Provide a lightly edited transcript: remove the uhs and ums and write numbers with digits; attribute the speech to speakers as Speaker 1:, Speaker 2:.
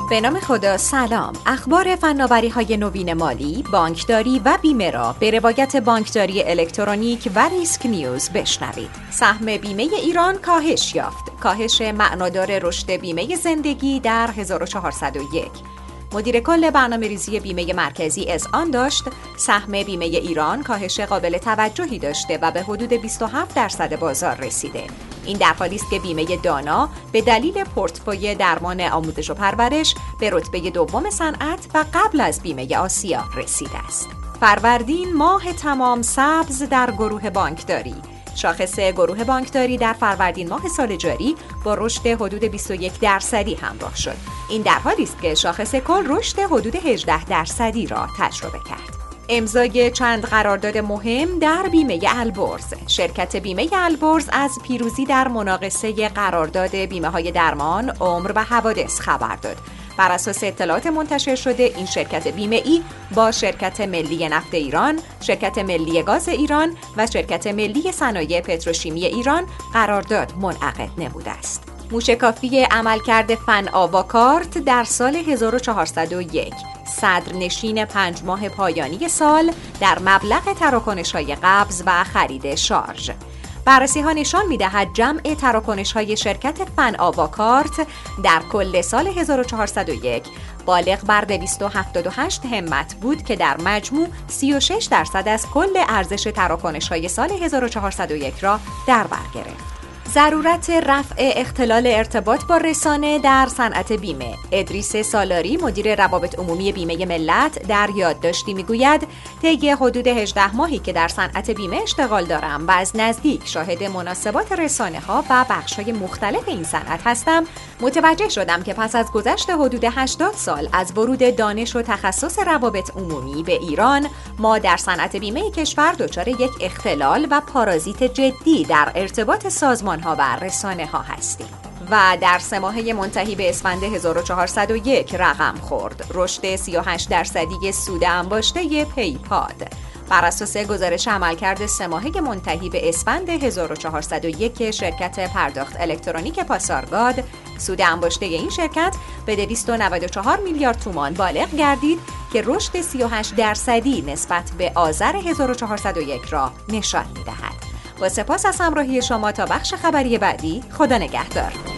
Speaker 1: به نام خدا. سلام. اخبار فناوری‌های نوین مالی، بانکداری و بیمه را به روایت بانکداری الکترونیک و ریسک نیوز بشنوید. سهم بیمه ایران کاهش یافت. کاهش معنادار رشد بیمه زندگی در 1401. مدیر کل برنامه‌ریزی بیمه مرکزی اذعان داشت سهم بیمه ایران کاهش قابل توجهی داشته و به حدود 27% بازار رسیده. این در حالی است که بیمه دانا به دلیل پورتفوی درمان آموزش و پرورش به رتبه دوم صنعت و قبل از بیمه آسیا رسیده است. فروردین ماه تمام سبز در گروه بانکداری. شاخص گروه بانکداری در فروردین ماه سال جاری با رشد حدود 21% همراه شد. این در حالی است که شاخص کل رشد حدود 18% را تجربه کرد. امضای چند قرارداد مهم در بیمه البرز. شرکت بیمه البرز از پیروزی در مناقصه قرارداد بیمه‌های درمان، عمر و حوادث خبر داد. بر اساس اطلاعات منتشر شده، این شرکت بیمه‌ای با شرکت ملی نفت ایران، شرکت ملی گاز ایران و شرکت ملی صنایع پتروشیمی ایران قرارداد منعقد نموده است. موشکافی عملکرد فناواکارت در سال 1401. صدرنشین 5 ماه پایانی سال در مبلغ تراکنش‌های قبض و خرید شارژ. بررسی‌ها نشان می‌دهد جمع تراکنش‌های شرکت فناواکارت در کل سال 1401 بالغ بر 278 همت بود که در مجموع 36% از کل ارزش تراکنش‌های سال 1401 را در بر گرفت. ضرورت رفع اختلال ارتباط با رسانه در صنعت بیمه. ادریس سالاری مدیر روابط عمومی بیمه ملت در یادداشتی میگوید طی حدود 18 ماهی که در صنعت بیمه اشتغال دارم و از نزدیک شاهد مناسبات رسانه ها و بخش های مختلف این صنعت هستم، متوجه شدم که پس از گذشت حدود 80 سال از ورود دانش و تخصص روابط عمومی به ایران، ما در صنعت بیمه کشور دچار یک اختلال و پارازیت جدی در ارتباط سازمان ها و رسانه ها هستیم. و در 3 ماهه منتهی به اسفند 1401 رقم خورد رشد 38% سود انباشته پیپاد. بر اساس گزارش عملکرد 3 ماهه منتهی به اسفند 1401 شرکت پرداخت الکترونیک پاسارگاد، سود انباشته این شرکت به 294 میلیارد تومان بالغ گردید که رشد 38% نسبت به آذر 1401 را نشان می‌دهد. با سپاس از همراهی شما تا بخش خبری بعدی. خدا نگهدار.